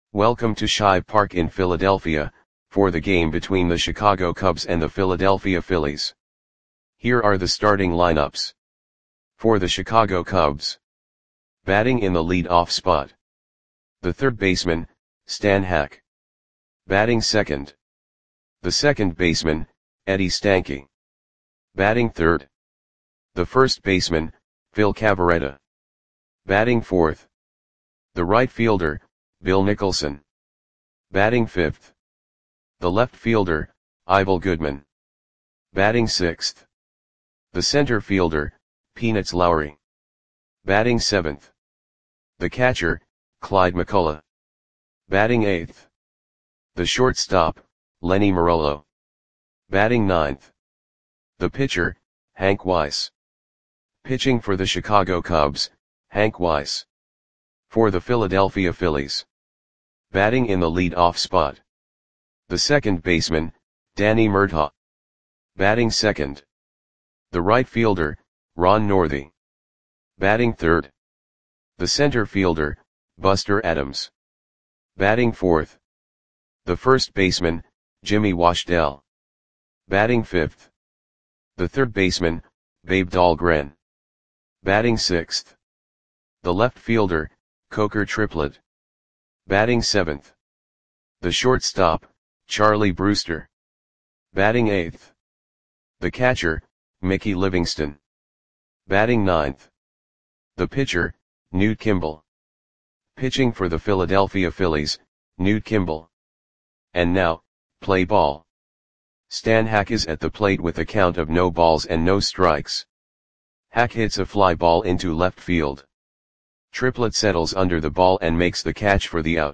Welcome to Shive Park in Philadelphia, for the game between the Chicago Cubs and the Philadelphia Phillies. Here are the starting lineups. For the Chicago Cubs. Batting in the lead-off spot. The third baseman, Stan Hack. Batting second. The second baseman, Eddie Stanky. Batting third. The first baseman, Phil Cavarretta. Batting fourth. The right fielder, Bill Nicholson. Batting fifth. The left fielder, Ivel Goodman. Batting sixth. The center fielder, Peanuts Lowry. Batting seventh. The catcher, Clyde McCullough. Batting eighth. The shortstop, Lenny Marollo. Batting ninth. The pitcher, Hank Weiss. Pitching for the Chicago Cubs, Hank Weiss. For the Philadelphia Phillies. Batting in the lead-off spot. The second baseman, Danny Murtaugh. Batting second. The right fielder, Ron Northey. Batting third. The center fielder, Buster Adams. Batting fourth. The first baseman, Jimmy Washdell. Batting fifth. The third baseman, Babe Dahlgren. Batting sixth. The left fielder, Coker Triplett. Batting seventh. The shortstop, Charlie Brewster. Batting eighth. The catcher, Mickey Livingston. Batting ninth. The pitcher, Newt Kimball. Pitching for the Philadelphia Phillies, Newt Kimball. And now, play ball. Stan Hack is at the plate with a count of no balls and no strikes. Hack hits a fly ball into left field. Triplett settles under the ball and makes the catch for the out.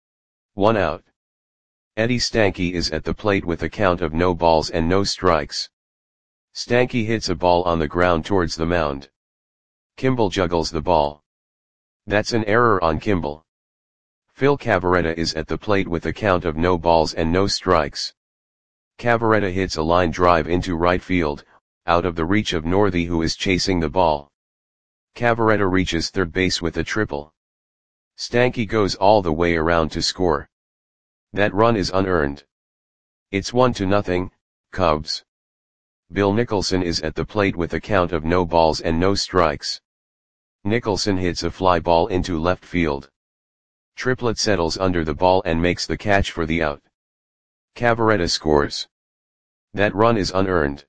1 out. Eddie Stanky is at the plate with a count of no balls and no strikes. Stanky hits a ball on the ground towards the mound. Kimball juggles the ball. That's an error on Kimball. Phil Cavarretta is at the plate with a count of no balls and no strikes. Cavarretta hits a line drive into right field, out of the reach of Northey, who is chasing the ball. Cavarretta reaches third base with a triple. Stanky goes all the way around to score. That run is unearned. It's 1-0, Cubs. Bill Nicholson is at the plate with a count of no balls and no strikes. Nicholson hits a fly ball into left field. Triplett settles under the ball and makes the catch for the out. Cavarretta scores. That run is unearned.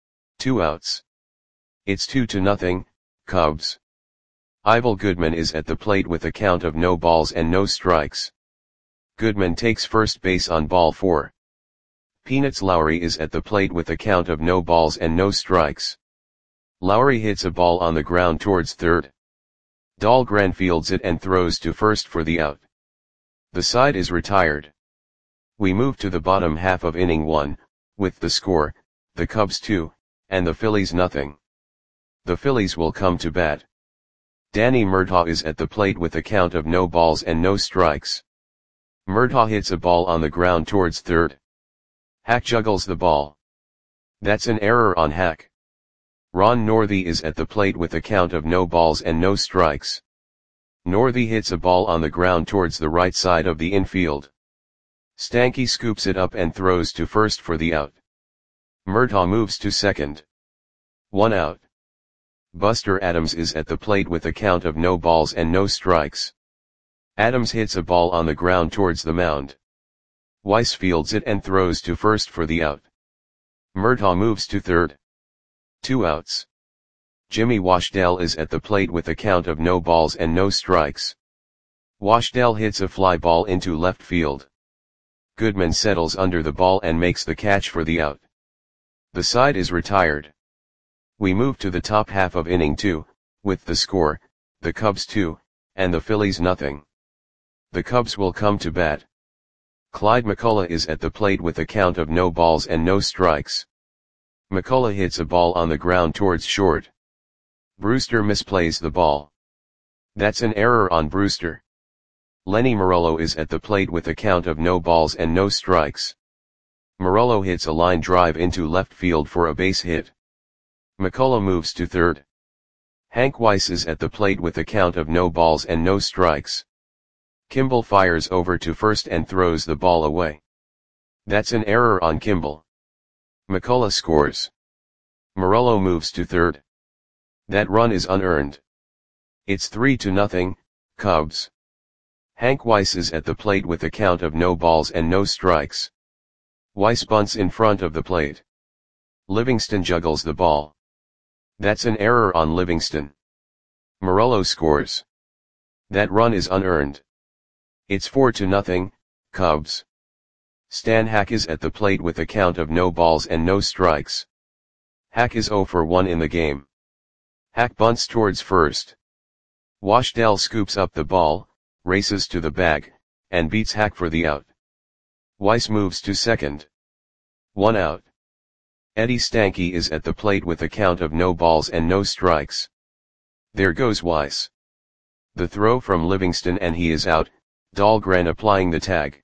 2 outs. It's 2-0, Cubs. Ivel Goodman is at the plate with a count of no balls and no strikes. Goodman takes first base on ball 4. Peanuts Lowry is at the plate with a count of no balls and no strikes. Lowry hits a ball on the ground towards third. Dahlgren fields it and throws to first for the out. The side is retired. We move to the bottom half of inning 1, with the score, the Cubs 2, and the Phillies nothing. The Phillies will come to bat. Danny Murtaugh is at the plate with a count of no balls and no strikes. Murtaugh hits a ball on the ground towards third. Hack juggles the ball. That's an error on Hack. Ron Northey is at the plate with a count of no balls and no strikes. Northey hits a ball on the ground towards the right side of the infield. Stanky scoops it up and throws to first for the out. Murtaugh moves to second. 1 out. Buster Adams is at the plate with a count of no balls and no strikes. Adams hits a ball on the ground towards the mound. Weiss fields it and throws to first for the out. Murtaugh moves to third. 2 outs. Jimmy Washdell is at the plate with a count of no balls and no strikes. Washdell hits a fly ball into left field. Goodman settles under the ball and makes the catch for the out. The side is retired. We move to the top half of inning 2, with the score, the Cubs 2, and the Phillies nothing. The Cubs will come to bat. Clyde McCullough is at the plate with a count of no balls and no strikes. McCullough hits a ball on the ground towards short. Brewster misplays the ball. That's an error on Brewster. Lenny Marollo is at the plate with a count of no balls and no strikes. Marollo hits a line drive into left field for a base hit. McCullough moves to third. Hank Weiss is at the plate with a count of no balls and no strikes. Kimball fires over to first and throws the ball away. That's an error on Kimball. McCullough scores. Morello moves to third. That run is unearned. It's 3-0, Cubs. Hank Weiss is at the plate with a count of no balls and no strikes. Weiss bunts in front of the plate. Livingston juggles the ball. That's an error on Livingston. Morello scores. That run is unearned. It's 4-0, Cubs. Stan Hack is at the plate with a count of no balls and no strikes. Hack is 0 for 1 in the game. Hack bunts towards first. Washdell scoops up the ball, races to the bag, and beats Hack for the out. Weiss moves to second. 1 out. Eddie Stanky is at the plate with a count of no balls and no strikes. There goes Weiss. The throw from Livingston and he is out, Dahlgren applying the tag.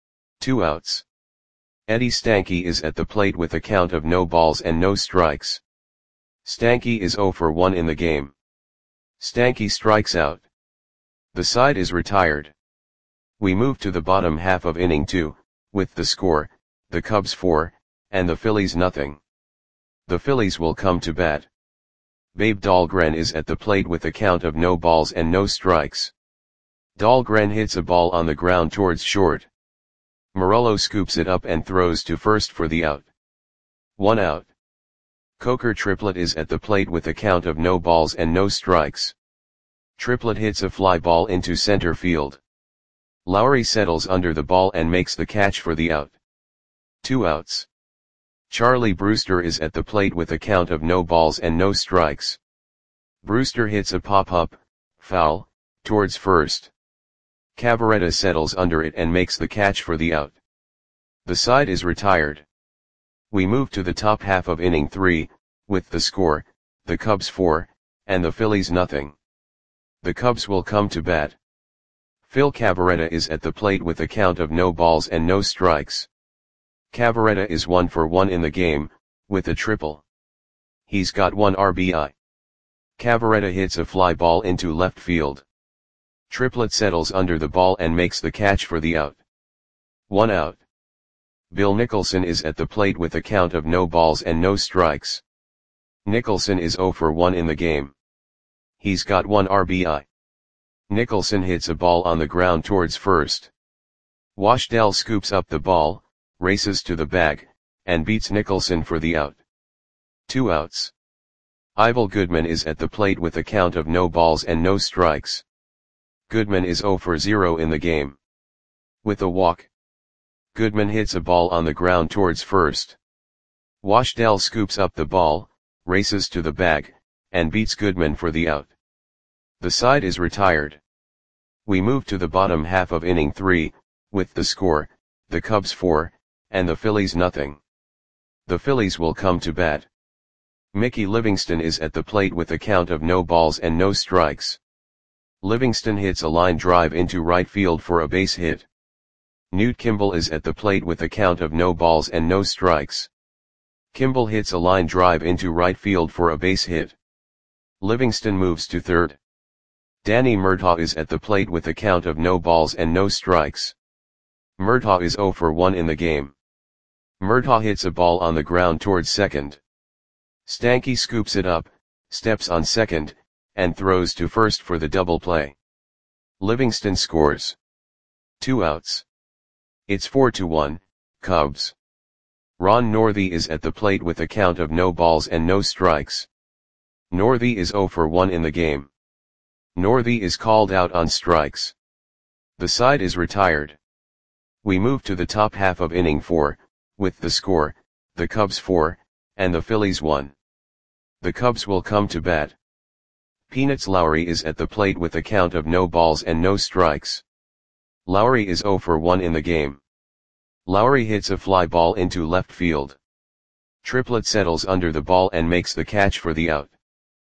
2 outs. Eddie Stanky is at the plate with a count of no balls and no strikes. Stanky is 0 for 1 in the game. Stanky strikes out. The side is retired. We move to the bottom half of inning 2, with the score, the Cubs 4, and the Phillies nothing. The Phillies will come to bat. Babe Dahlgren is at the plate with a count of no balls and no strikes. Dahlgren hits a ball on the ground towards short. Morello scoops it up and throws to first for the out. 1 out. Coker Triplett is at the plate with a count of no balls and no strikes. Triplett hits a fly ball into center field. Lowry settles under the ball and makes the catch for the out. 2 outs. Charlie Brewster is at the plate with a count of no balls and no strikes. Brewster hits a pop-up, foul, towards first. Cavaretta settles under it and makes the catch for the out. The side is retired. We move to the top half of inning 3, with the score, the Cubs 4, and the Phillies nothing. The Cubs will come to bat. Phil Cavaretta is at the plate with a count of no balls and no strikes. Cavaretta is 1 for 1 in the game, with a triple. He's got 1 RBI. Cavaretta hits a fly ball into left field. Triplett settles under the ball and makes the catch for the out. 1 out. Bill Nicholson is at the plate with a count of no balls and no strikes. Nicholson is 0 for 1 in the game. He's got 1 RBI. Nicholson hits a ball on the ground towards first. Washdell scoops up the ball, races to the bag, and beats Nicholson for the out. 2 outs. Ivel Goodman is at the plate with a count of no balls and no strikes. Goodman is 0 for 0 in the game. With a walk. Goodman hits a ball on the ground towards first. Washdell scoops up the ball, races to the bag, and beats Goodman for the out. The side is retired. We move to the bottom half of inning 3, with the score, the Cubs 4, and the Phillies nothing. The Phillies will come to bat. Mickey Livingston is at the plate with a count of no balls and no strikes. Livingston hits a line drive into right field for a base hit. Newt Kimball is at the plate with a count of no balls and no strikes. Kimball hits a line drive into right field for a base hit. Livingston moves to third. Danny Murtaugh is at the plate with a count of no balls and no strikes. Murtaugh is 0 for 1 in the game. Murtaugh hits a ball on the ground towards second. Stanky scoops it up, steps on second, and throws to first for the double play. Livingston scores. 2 outs. It's 4-1, Cubs. Ron Northey is at the plate with a count of no balls and no strikes. Northey is 0 for 1 in the game. Northey is called out on strikes. The side is retired. We move to the top half of inning 4, with the score, the Cubs 4, and the Phillies 1. The Cubs will come to bat. Peanuts Lowry is at the plate with a count of no balls and no strikes. Lowry is 0 for 1 in the game. Lowry hits a fly ball into left field. Triplett settles under the ball and makes the catch for the out.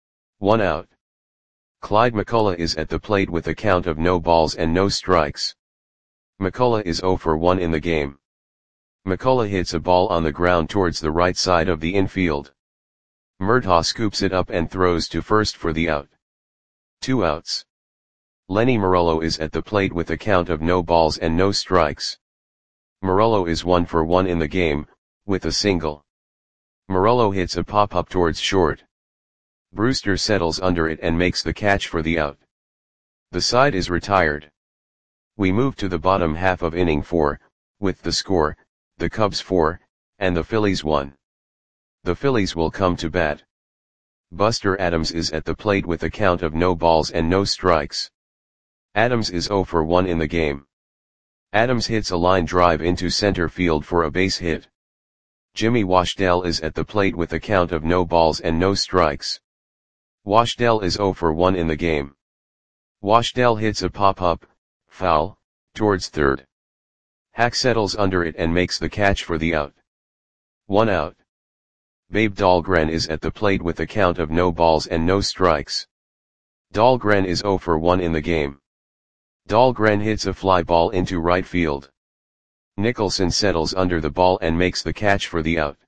1 out. Clyde McCullough is at the plate with a count of no balls and no strikes. McCullough is 0 for 1 in the game. McCullough hits a ball on the ground towards the right side of the infield. Murtaugh scoops it up and throws to first for the out. 2 outs. Lenny Morello is at the plate with a count of no balls and no strikes. Morello is 1 for 1 in the game, with a single. Morello hits a pop-up towards short. Brewster settles under it and makes the catch for the out. The side is retired. We move to the bottom half of inning 4, with the score, the Cubs 4, and the Phillies 1. The Phillies will come to bat. Buster Adams is at the plate with a count of no balls and no strikes. Adams is 0 for 1 in the game. Adams hits a line drive into center field for a base hit. Jimmy Washdell is at the plate with a count of no balls and no strikes. Washdell is 0 for 1 in the game. Washdell hits a pop-up, foul, towards third. Hack settles under it and makes the catch for the out. 1 out. Babe Dahlgren is at the plate with a count of no balls and no strikes. Dahlgren is 0 for 1 in the game. Dahlgren hits a fly ball into right field. Nicholson settles under the ball and makes the catch for the out.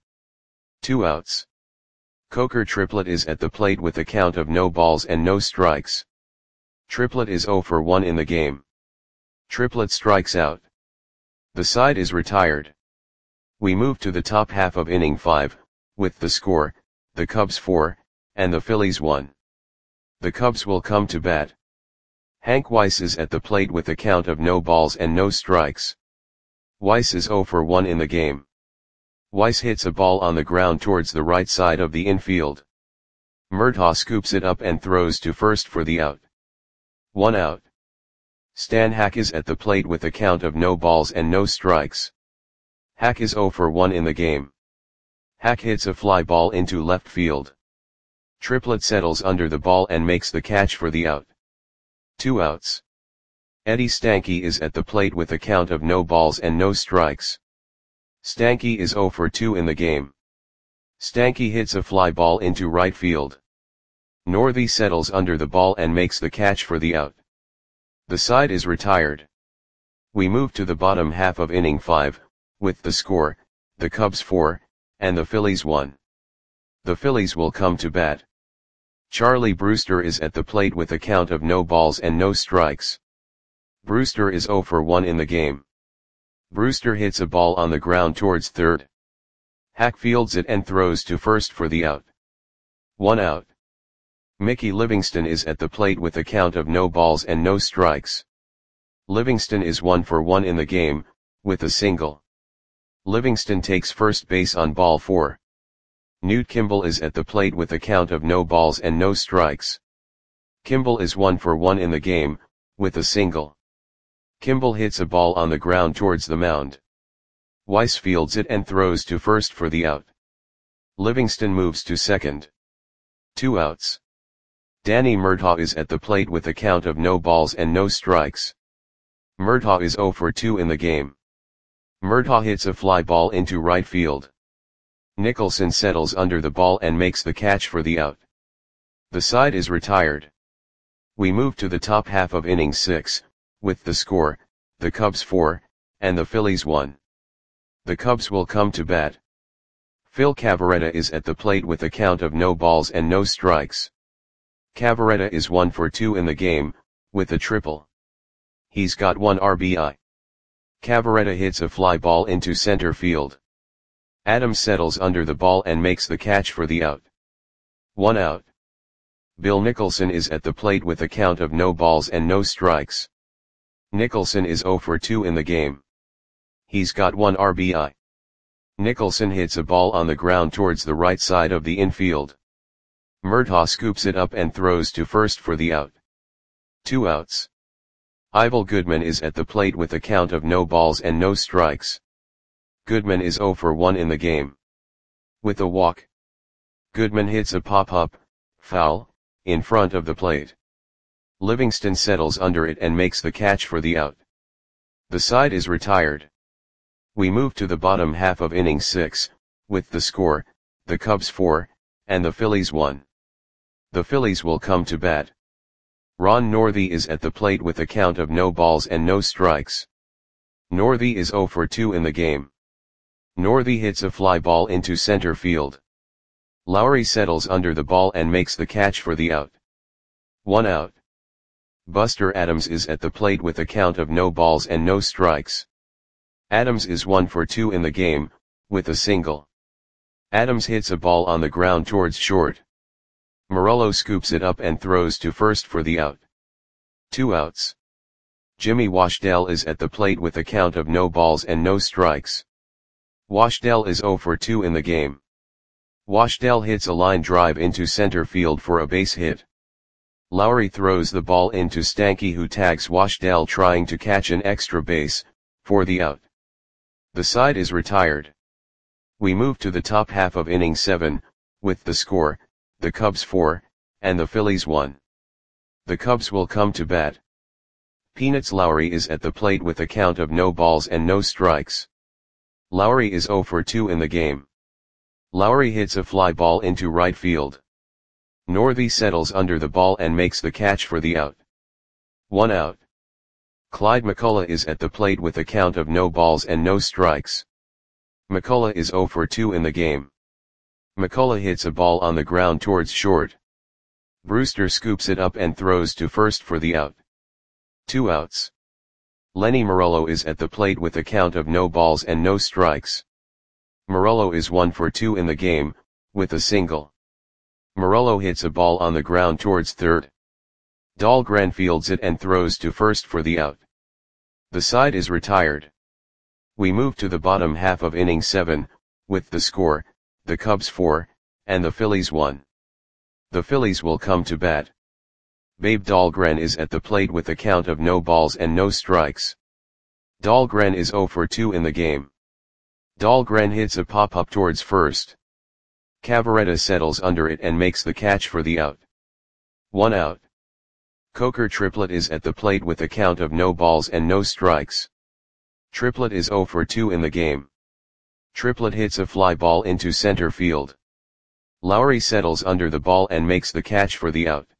2 outs. Coker Triplett is at the plate with a count of no balls and no strikes. Triplett is 0 for 1 in the game. Triplett strikes out. The side is retired. We move to the top half of inning 5, with the score, the Cubs 4, and the Phillies 1. The Cubs will come to bat. Hank Weiss is at the plate with a count of no balls and no strikes. Weiss is 0 for 1 in the game. Weiss hits a ball on the ground towards the right side of the infield. Murtaugh scoops it up and throws to first for the out. 1 out. Stan Hack is at the plate with a count of no balls and no strikes. Hack is 0 for 1 in the game. Hack hits a fly ball into left field. Triplett settles under the ball and makes the catch for the out. 2 outs. Eddie Stanky is at the plate with a count of no balls and no strikes. Stanky is 0 for 2 in the game. Stanky hits a fly ball into right field. Northey settles under the ball and makes the catch for the out. The side is retired. We move to the bottom half of inning 5, with the score, the Cubs 4, and the Phillies 1. The Phillies will come to bat. Charlie Brewster is at the plate with a count of no balls and no strikes. Brewster is 0 for 1 in the game. Brewster hits a ball on the ground towards third. Hack fields it and throws to first for the out. 1 out. Mickey Livingston is at the plate with a count of no balls and no strikes. Livingston is 1 for 1 in the game, with a single. Livingston takes first base on ball 4. Newt Kimball is at the plate with a count of no balls and no strikes. Kimball is 1 for 1 in the game, with a single. Kimball hits a ball on the ground towards the mound. Weiss fields it and throws to first for the out. Livingston moves to second. 2 outs. Danny Murtaugh is at the plate with a count of no balls and no strikes. Murtaugh is 0 for 2 in the game. Murtaugh hits a fly ball into right field. Nicholson settles under the ball and makes the catch for the out. The side is retired. We move to the top half of inning 6, with the score, the Cubs 4, and the Phillies 1. The Cubs will come to bat. Phil Cavarretta is at the plate with a count of no balls and no strikes. Cavarretta is 1 for 2 in the game, with a triple. He's got 1 RBI. Cavarretta hits a fly ball into center field. Adams settles under the ball and makes the catch for the out. 1 out. Bill Nicholson is at the plate with a count of no balls and no strikes. Nicholson is 0 for 2 in the game. He's got 1 RBI. Nicholson hits a ball on the ground towards the right side of the infield. Murtaugh scoops it up and throws to first for the out. 2 outs. Ivel Goodman is at the plate with a count of no balls and no strikes. Goodman is 0 for 1 in the game. With a walk. Goodman hits a pop-up, foul, in front of the plate. Livingston settles under it and makes the catch for the out. The side is retired. We move to the bottom half of inning 6, with the score, the Cubs 4, and the Phillies 1. The Phillies will come to bat. Ron Northey is at the plate with a count of no balls and no strikes. Northey is 0 for 2 in the game. Northey hits a fly ball into center field. Lowry settles under the ball and makes the catch for the out. 1 out. Buster Adams is at the plate with a count of no balls and no strikes. Adams is 1 for 2 in the game, with a single. Adams hits a ball on the ground towards short. Morello scoops it up and throws to first for the out. 2 outs. Jimmy Washdell is at the plate with a count of no balls and no strikes. Washdell is 0 for 2 in the game. Washdell hits a line drive into center field for a base hit. Lowry throws the ball into Stanky, who tags Washdell trying to catch an extra base, for the out. The side is retired. We move to the top half of inning 7, with the score, the Cubs 4, and the Phillies 1. The Cubs will come to bat. Peanuts Lowry is at the plate with a count of no balls and no strikes. Lowry is 0 for 2 in the game. Lowry hits a fly ball into right field. Northey settles under the ball and makes the catch for the out. 1 out. Clyde McCullough is at the plate with a count of no balls and no strikes. McCullough is 0 for 2 in the game. McCullough hits a ball on the ground towards short. Brewster scoops it up and throws to first for the out. 2 outs. Lenny Morello is at the plate with a count of no balls and no strikes. Morello is 1 for 2 in the game, with a single. Morello hits a ball on the ground towards third. Dahlgren fields it and throws to first for the out. The side is retired. We move to the bottom half of inning 7, with the score, the Cubs 4, and the Phillies 1. The Phillies will come to bat. Babe Dahlgren is at the plate with a count of no balls and no strikes. Dahlgren is 0 for 2 in the game. Dahlgren hits a pop-up towards first. Cavaretta settles under it and makes the catch for the out. 1 out. Coker Triplett is at the plate with a count of no balls and no strikes. Triplett is 0 for 2 in the game. Triplett hits a fly ball into center field. Lowry settles under the ball and makes the catch for the out.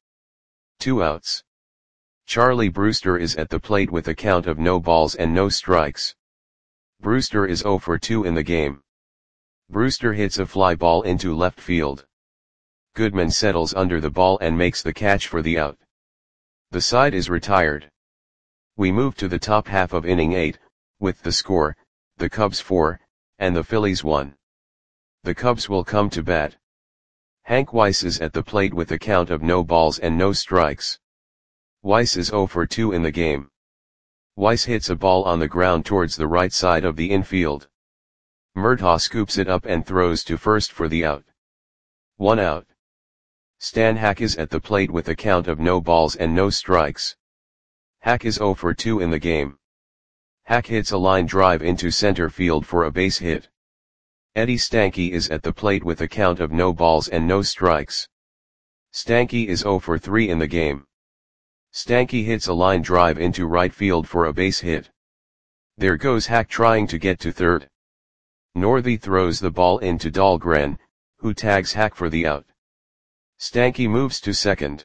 2 outs. Charlie Brewster is at the plate with a count of no balls and no strikes. Brewster is 0 for 2 in the game. Brewster hits a fly ball into left field. Goodman settles under the ball and makes the catch for the out. The side is retired. We move to the top half of inning 8, with the score, the Cubs 4, and the Phillies 1. The Cubs will come to bat. Hank Weiss is at the plate with a count of no balls and no strikes. Weiss is 0 for 2 in the game. Weiss hits a ball on the ground towards the right side of the infield. Murtaugh scoops it up and throws to first for the out. 1 out. Stan Hack is at the plate with a count of no balls and no strikes. Hack is 0 for 2 in the game. Hack hits a line drive into center field for a base hit. Eddie Stanky is at the plate with a count of no balls and no strikes. Stanky is 0 for 3 in the game. Stanky hits a line drive into right field for a base hit. There goes Hack trying to get to third. Northey throws the ball into Dahlgren, who tags Hack for the out. Stanky moves to second.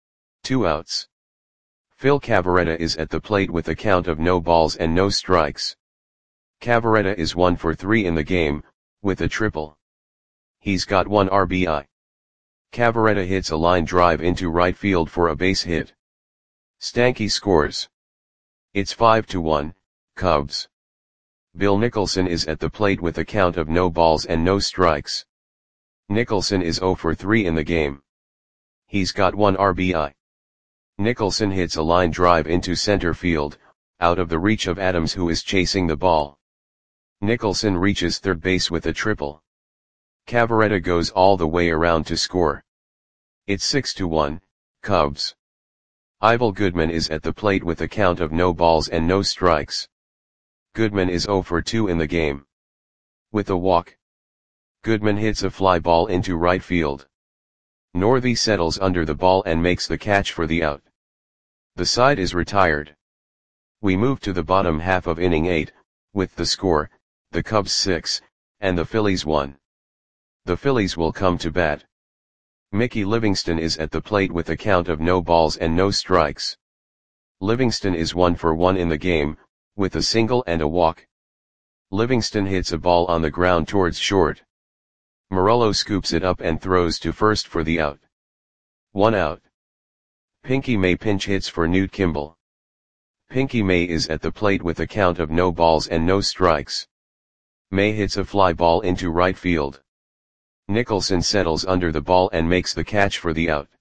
2 outs. Phil Cavaretta is at the plate with a count of no balls and no strikes. Cavaretta is 1 for 3 in the game, with a triple. He's got 1 RBI. Cavaretta hits a line drive into right field for a base hit. Stanky scores. It's 5-1, Cubs. Bill Nicholson is at the plate with a count of no balls and no strikes. Nicholson is 0 for 3 in the game. He's got 1 RBI. Nicholson hits a line drive into center field, out of the reach of Adams, who is chasing the ball. Nicholson reaches third base with a triple. Cavaretta goes all the way around to score. It's 6-1, Cubs. Ivel Goodman is at the plate with a count of no balls and no strikes. Goodman is 0 for 2 in the game. With a walk. Goodman hits a fly ball into right field. Northey settles under the ball and makes the catch for the out. The side is retired. We move to the bottom half of inning 8, with the score, the Cubs 6, and the Phillies 1. The Phillies will come to bat. Mickey Livingston is at the plate with a count of no balls and no strikes. Livingston is 1 for 1 in the game, with a single and a walk. Livingston hits a ball on the ground towards short. Morello scoops it up and throws to first for the out. 1 out. Pinky May pinch hits for Newt Kimball. Pinky May is at the plate with a count of no balls and no strikes. May hits a fly ball into right field. Nicholson settles under the ball and makes the catch for the out.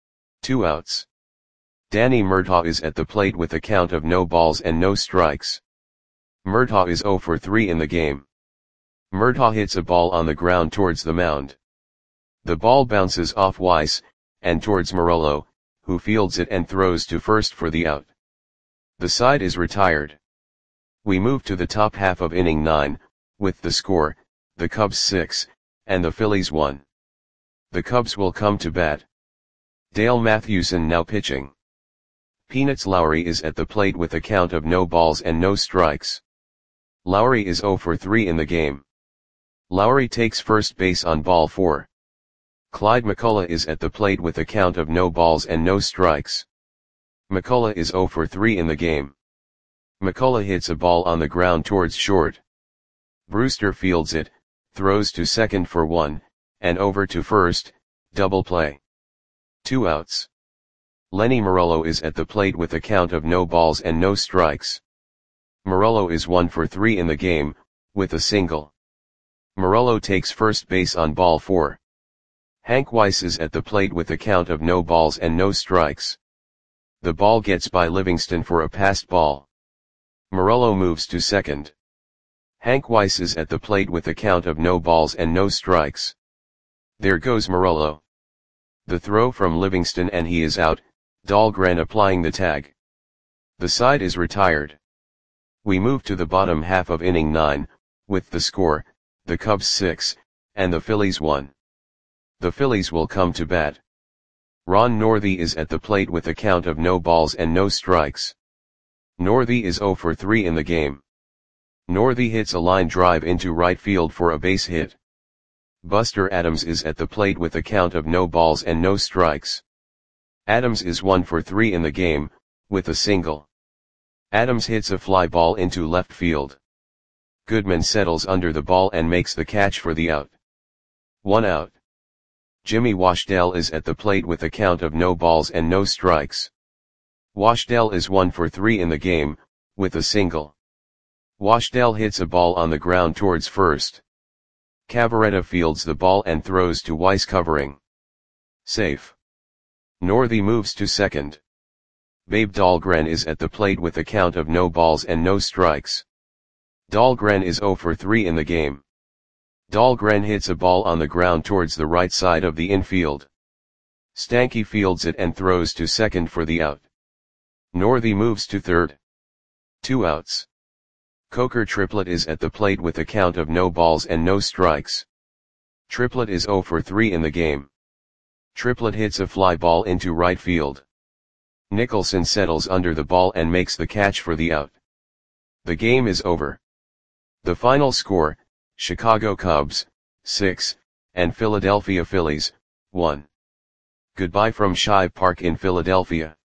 2 outs. Danny Murtaugh is at the plate with a count of no balls and no strikes. Murtaugh is 0 for 3 in the game. Murtaugh hits a ball on the ground towards the mound. The ball bounces off Weiss, and towards Morello, who fields it and throws to first for the out. The side is retired. We move to the top half of inning 9, with the score, the Cubs 6, and the Phillies 1. The Cubs will come to bat. Dale Mathewson now pitching. Peanuts Lowry is at the plate with a count of no balls and no strikes. Lowry is 0 for 3 in the game. Lowry takes first base on ball 4. Clyde McCullough is at the plate with a count of no balls and no strikes. McCullough is 0 for 3 in the game. McCullough hits a ball on the ground towards short. Brewster fields it, throws to second for 1, and over to first, double play. 2 outs. Lenny Morello is at the plate with a count of no balls and no strikes. Morello is 1 for 3 in the game, with a single. Morello takes first base on ball 4. Hank Weiss is at the plate with a count of no balls and no strikes. The ball gets by Livingston for a passed ball. Morello moves to second. Hank Weiss is at the plate with a count of no balls and no strikes. There goes Morello. The throw from Livingston and he is out, Dahlgren applying the tag. The side is retired. We move to the bottom half of inning 9, with the score, the Cubs 6, and the Phillies 1. The Phillies will come to bat. Ron Northey is at the plate with a count of no balls and no strikes. Northey is 0 for 3 in the game. Northey hits a line drive into right field for a base hit. Buster Adams is at the plate with a count of no balls and no strikes. Adams is 1 for 3 in the game, with a single. Adams hits a fly ball into left field. Goodman settles under the ball and makes the catch for the out. 1 out. Jimmy Washdale is at the plate with a count of no balls and no strikes. Washdale is 1 for 3 in the game, with a single. Washdale hits a ball on the ground towards first. Cavaretta fields the ball and throws to Weiss covering. Safe. Northey moves to second. Babe Dahlgren is at the plate with a count of no balls and no strikes. Dahlgren is 0 for 3 in the game. Dahlgren hits a ball on the ground towards the right side of the infield. Stanky fields it and throws to second for the out. Northey moves to third. 2 outs. Coker Triplett is at the plate with a count of no balls and no strikes. Triplett is 0 for 3 in the game. Triplett hits a fly ball into right field. Nicholson settles under the ball and makes the catch for the out. The game is over. The final score, Chicago Cubs, 6, and Philadelphia Phillies, 1. Goodbye from Shive Park in Philadelphia.